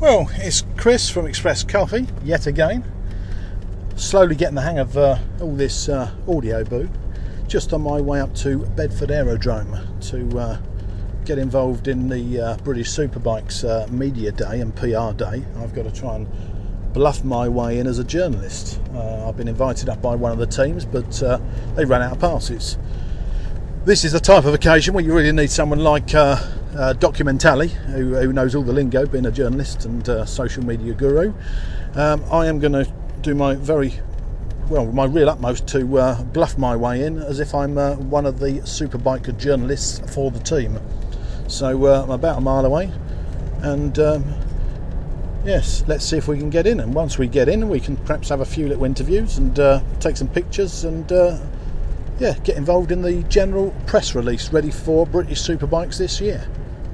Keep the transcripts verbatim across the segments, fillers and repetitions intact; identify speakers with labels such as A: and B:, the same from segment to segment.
A: Well, it's Chris from Express Coffee yet again. Slowly getting the hang of uh, all this uh, audio boo. Just on my way up to Bedford Aerodrome to uh, get involved in the uh, British Superbikes uh, Media Day and P R Day. I've got to try and bluff my way in as a journalist. Uh, I've been invited up by one of the teams, but uh, they ran out of passes. This is the type of occasion where you really need someone like uh, uh, Documentally, who, who knows all the lingo, being a journalist and uh, social media guru. Um, I am going to do my very, well, my real utmost to uh, bluff my way in as if I'm uh, one of the Superbike journalists for the team. So uh, I'm about a mile away, and um, yes, let's see if we can get in. And once we get in, we can perhaps have a few little interviews and uh, take some pictures and uh, yeah, get involved in the general press release ready for British Superbikes this year.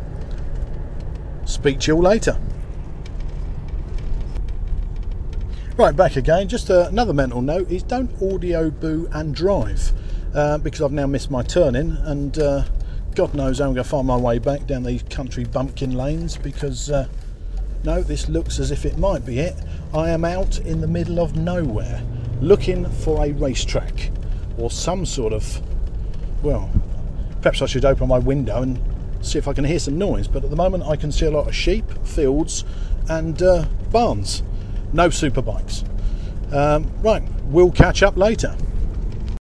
A: Speak to you all later. Right, back again. Just uh, another mental note is don't audio boo and drive, uh, because I've now missed my turn-in, and uh, God knows how I'm going to find my way back down these country bumpkin lanes, because uh, no, this looks as if it might be it. I am out in the middle of nowhere looking for a racetrack or some sort of, well, perhaps I should open my window and see if I can hear some noise, but at the moment I can see a lot of sheep, fields and uh, barns. No superbikes. Um, right, we'll catch up later.